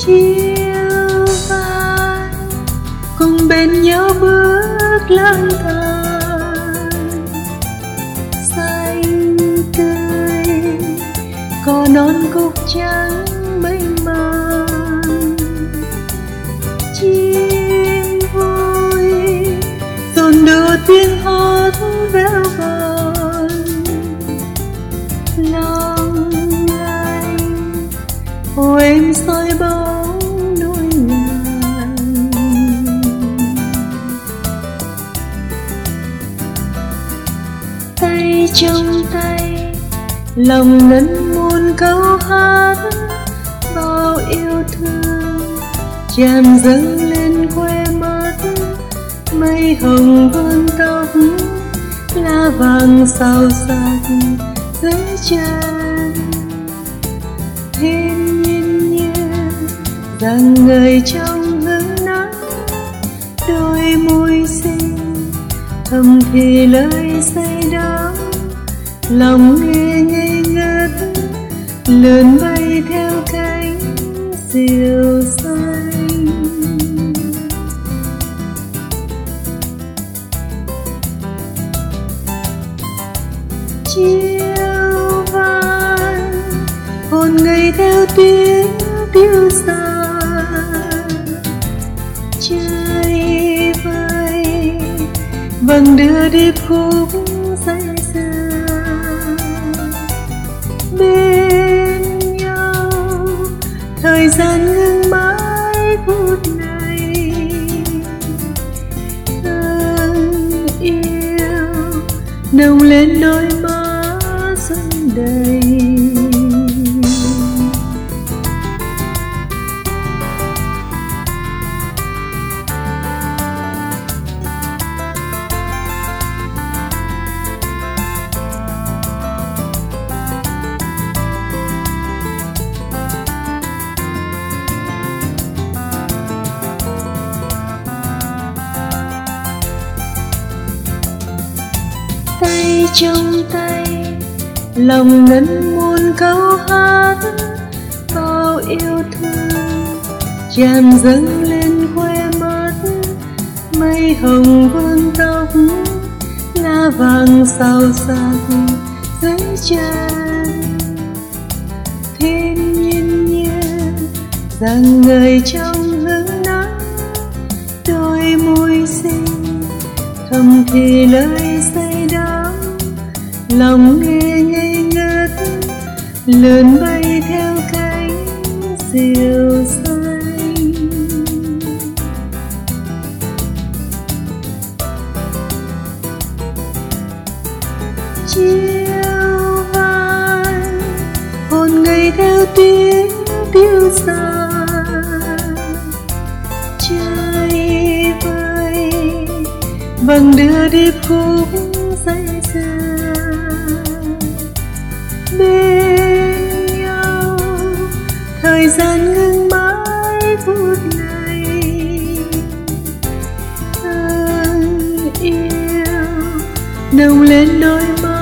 chiều vai cùng bên nhau bước lang thang xanh tươi cỏ non cúc trắng mênh mang chim vui dồn đưa tiếng hót véo von lòng lành hồ êm soi bóng núi ngàn tay trong tay lòng ngân muôn câu hát bao yêu thương tràn dâng lên khoe mắt mây hồng vương tóc lá vàng xào xạc dưới chân thiên nhiên như rằng người trong hương nắng đôi môi xinh thầm thì lời say đắm lòng nghe ngây ngất lượn bay theo cánh diều xanh chiều vàng hồn ngây theo tiếng tiêu xa trời vơi vầng đưa điệp khúc say sưa bên nhau thời gian ngừng mãi phút này thương yêu nồng lên đôi má xuân đầy tay trong tay lòng ngân muôn câu hát bao yêu thương tràn dâng lên khoe mắt mây hồng vương tóc lá vàng xào xạc dưới chân thiên nhiên như rằng người trong hương nắng đôi môi xinh thầm thì lời say đắm lòng nghe ngây ngất lượn bay theo cánh diều xanh chiều vàng hồn ngây theo tiếng tiêu xa trời vơi vầng đưa điệp khúc say sưa bên nhau thời gian ngừng mãi phút này thương yêu nồng lên đôi mắt